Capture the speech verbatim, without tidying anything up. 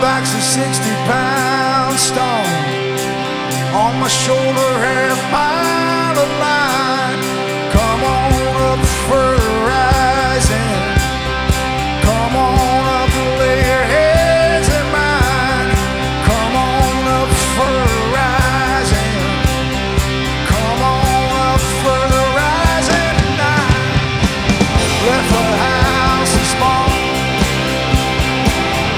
back's a sixty pound stone. On my shoulder, half mile of